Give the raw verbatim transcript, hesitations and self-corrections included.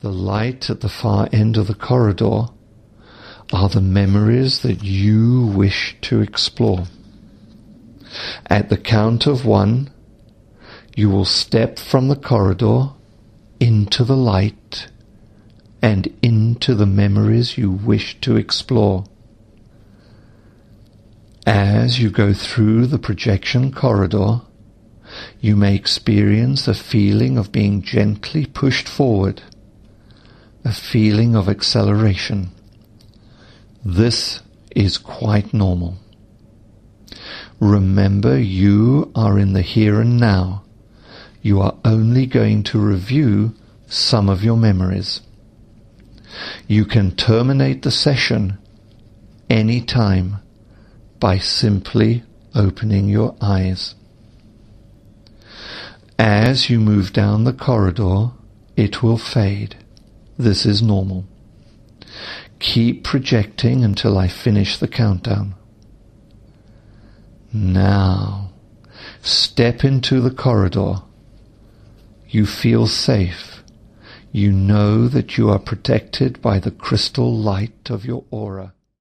The light at the far end of the corridor are the memories that you wish to explore. At the count of one, you will step from the corridor into the light and into the memories you wish to explore. As you go through the projection corridor, you may experience a feeling of being gently pushed forward, a feeling of acceleration. This is quite normal. Remember, you are in the here and now. You are only going to review some of your memories. You can terminate the session any time by simply opening your eyes. As you move down the corridor, it will fade. This is normal. Keep projecting until I finish the countdown. Now, step into the corridor. You feel safe. You know that you are protected by the crystal light of your aura.